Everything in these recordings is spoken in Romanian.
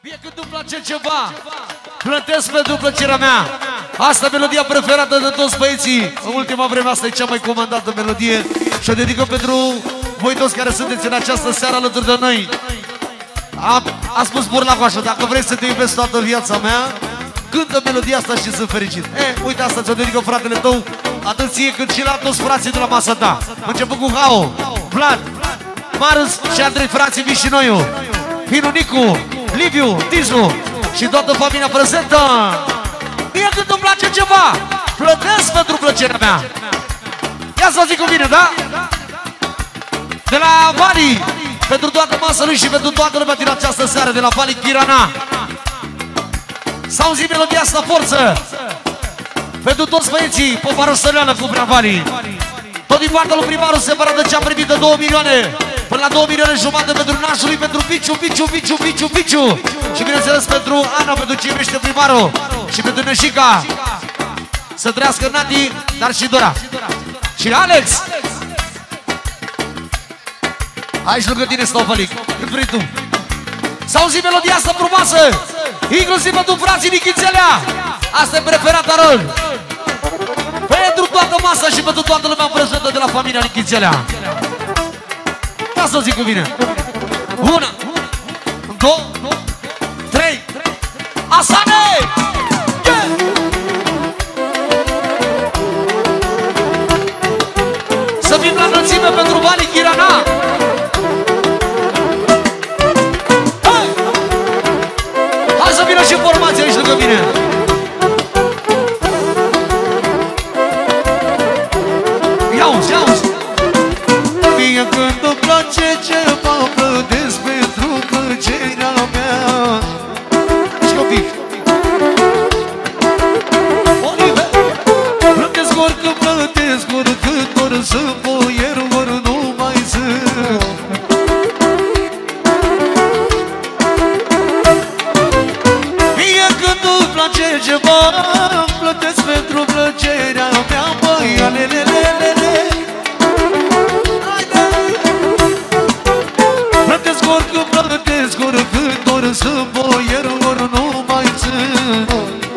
Mie când îmi place ceva, plătesc pentru plăcerea mea. Asta e melodia preferată de toți băieții. În ultima vreme asta e cea mai comandată melodie. Și o dedică pentru voi toți care sunteți în această seară alături de noi. A spus Burlacoașă, dacă vrei să te iubesc toată viața mea, cântă melodia asta și sunt fericit. Uite, asta ți-o dedică fratele tău, atât ție cât și la toți frații de la masa ta. Început cu Hao, Vlad, Marius și Andrei, frații Mișinoiu, Finu Nicu, Liviu, Tizu și toată familia prezentă. Mie când îmi place ceva, plătesc pentru plăcerea mea. Ia să zic cu mine, da? De la Vali, pentru toată masa lui și pentru toată lumea din această seară, de la Vali Chirana. S-a auzit melodia asta, forță! Pentru toți băieții, popa Săreală cu prea Vali. Tot din partea lui primarul separat de ce a primit de 2 milioane până la 2 milioane jumate pentru nașului, pentru Piciu. Și bineînțeles pentru Ana, pentru ce iubește primarul. Și pentru Neșica. Să trăiască Nati, dar și Dora. Și Alex! Aici lângă tine stau, Fălic, cât vrei tu. S-a auzit melodia asta frumoasă, inclusiv pentru frații Nichițelea. Asta e preferata lor. Pentru toată masa și pentru toată lumea prezentă de la familia Nichițelea. Da, să o zic cu mine. 1, 2, 3. Asane! Yeah! Să fim la înălțime pentru Vali Chirana. Hai să vină și formația aici lângă mine. Ia-uzi, ia-uzi. Mie când îmi place ceva, plătesc pentru plăcerea mea. Și un pic. Oliver. Plătesc oricând plătesc, oricând ori sunt boier, ori nu mai sunt. Mie când îmi place ceva, plătesc pentru plăcerea mea, băi, alelelelele. Plătesc oricând plătesc, oricând ori sunt boier, ori nu mai sunt.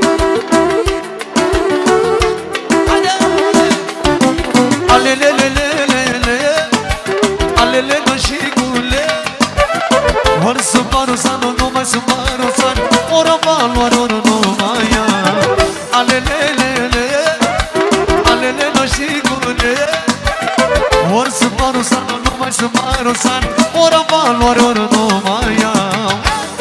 Alelelelele, alelele și gule. Ori sunt marosan, nu mai sunt marosan, ori o valoare, ori nu mai am. Alelelele, alelele și gule. Ori sunt marosan, nu mai sunt marosan, ori o valoare, ori nu mai am.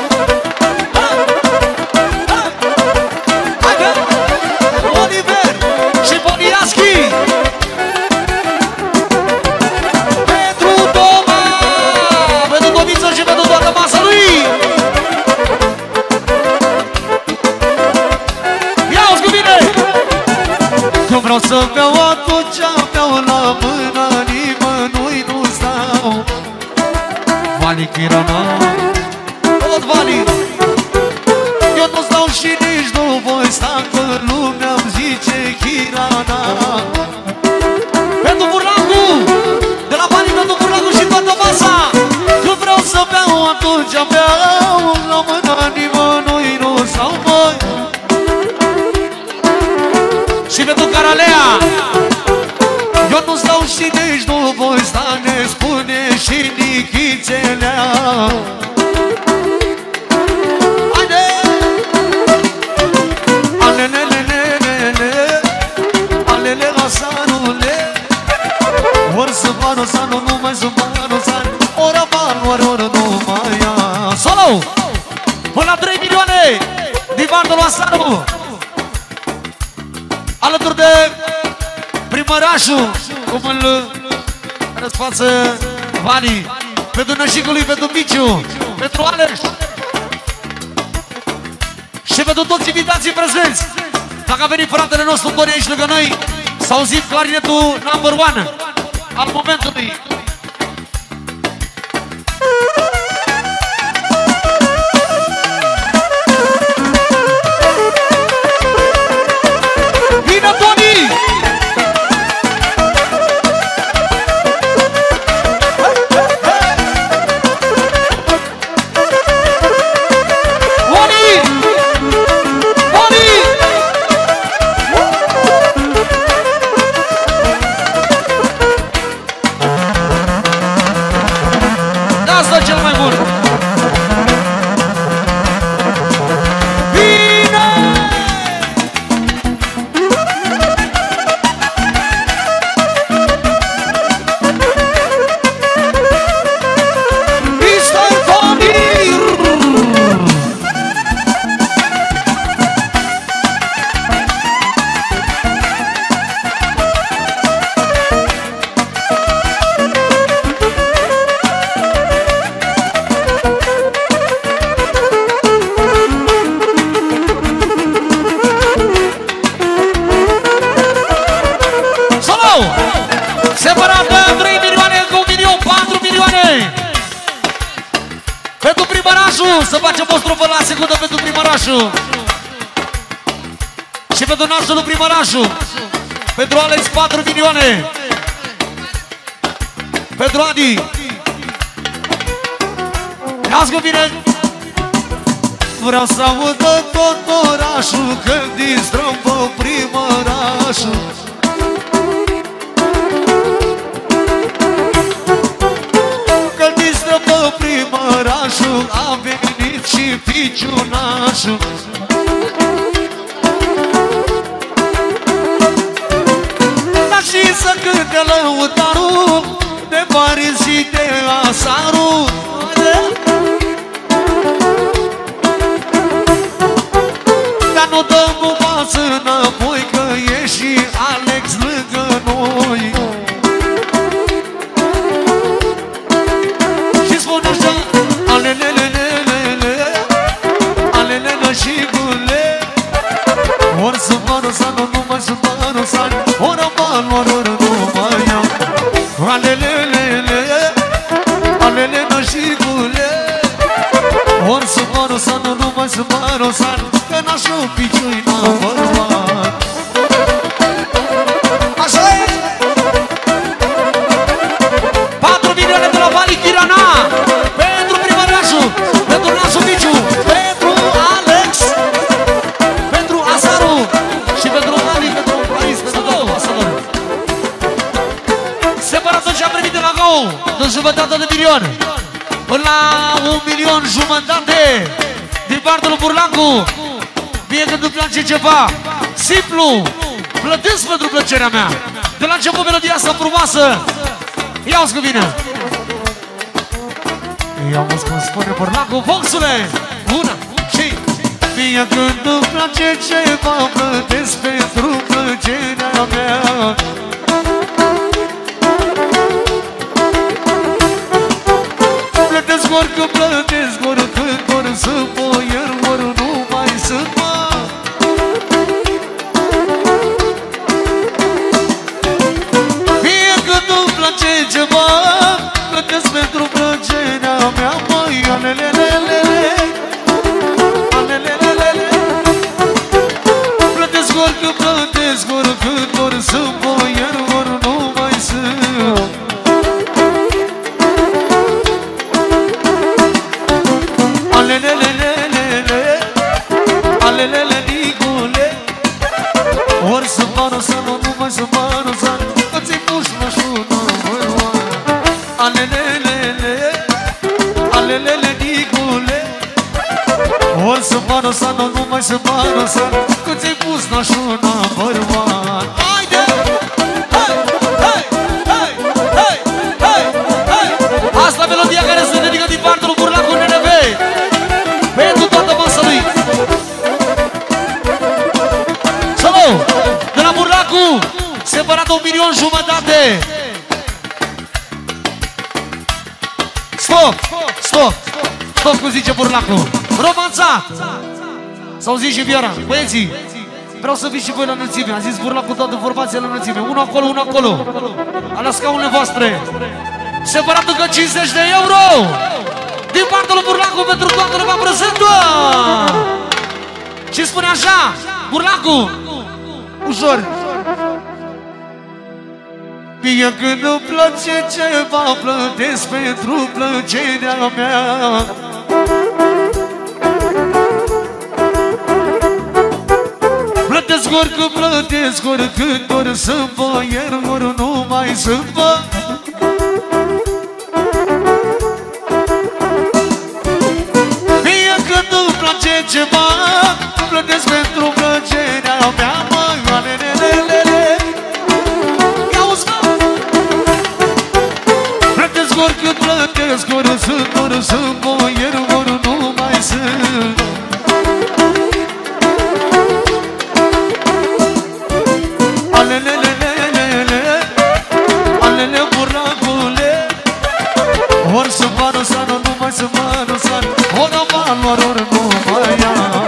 Oliver și Boniaschi. Vreau să beau atunci, beau la mâna, nimănui nu stau. Vali Chirana, tot Vali. Eu nu stau și nici nu voi sta, că lumea-mi zice Chirana. Pentru Burlacu, de la Vali pentru Burlacu și toată masa. Când vreau să beau atunci, beau la mâna, nimănui nu stau, băi. Și pentru Caralea, eu nu stau și nici nu voi sta, ne spune și Nichițelea. Haide! Alelelelele, alele asanule. Ori sunt marosanul, nu mai sunt marosan, ori avan, ori nu mai am. Solo! Până la 3 milioane din bandul Asanu, alături de primărașul, cum îl răsfață Vali, pentru Nășicului, pentru Miciu, pentru Alex și pentru toți invitații prezenți. Dacă a venit fratele nostru Toni aici lângă noi, s-a auzit clarinetul number 1 al momentului. Vino Toni! strofă la secundă pentru primărașul. Și pentru nașul lui primărașul. Pentru Alex 4 milioane. Pentru Adi. Ia-ți cu bine. Vreau să audă tot orașul când distrăm pe primărașul. Când distrăm pe primărașul, a venit și ficiunașul. Dar și să cânte lăutarul de Paris și de Asarul. Dar nu dăm un pas înapoi, că e și Alex lângă noi. Și spune așa: alelelelelele, alelele și gule. Ori să mă răsană, nu mai să mă răsană, ori aman, ori nu mai am. Alelelelele, alelele și gule. Ori să mă răsană, nu mai să mă răsană, că n-aș-o piciui n-am bărbat. Așa e! 4 milioane de la Vali Chirana pentru primărașul, pentru nașul Piciu, pentru Alex, pentru Asaru și pentru Vali, pentru Paris, pentru toată pasătorul. Separat ce am primit de la Gau, de jumătate de milion până la 1.500.000 din partea lui Burlacu. Mie când îmi place ceva simplu, plătesc pentru plăcerea mea. De la început melodia asta frumoasă. Ia-o-ți cu bine. Ia-o-ți cum spune Burlacu, Voxule. Una și mie când îmi place ceva, plătesc pentru plăcerea mea. Plătesc oricând plătesc, oricând, ori sunt boier, ori nu mai sunt, mă. Fie când îmi place ceva, plătesc pentru plăcerea mea, măi. Alelelelele, alelelelele. Plătesc oricând plătesc, oricând, ori sunt boier, ori nu mai sunt. Alelelelelele, alelele digule. Ori să pară să nu mai să pară să că ți-ai pus mașuna măroare. Alelelele, alelele digule. Ori să pară să nu mai să pară să că ți-ai pus mașuna măroare. Haide! Hai, hai, hai, hai, hai, hai. Asta melodia care se dedică din partea lui Burlacu NNV. Pentru toată masa lui. Salut! De la Burlacu, separat 1.500.000. Stop! Stop! Stop, cum zice Burlacu. Romanțat! S-au zis și Viora. Băieții, vreau să fiți și voi la înălțime. A zis Burlacu toată formația la înălțime. Unul acolo, unul acolo. La scaunele voastre. Separat încă 50 de euro. Din partea lui Burlacu pentru toată lumea prezentă. Și spune așa, Burlacu, ușor. Mie când îmi place ceva, plătesc pentru plăcerea mea. Plătesc oricând plătesc, oricând, ori sunt boier, ori nu mai sunt, bă. Mie când îmi place ceva, plătesc pentru plăcerea mea, măi. Alelelelele. Ia-uzi, mă. Plătesc oricând plătesc, ori sunt boier, ori nu mai sunt. Alelelelele, alele Burlacule. Ori să pară sană, nu mai să pară sană, ori aman, ori nu mai am.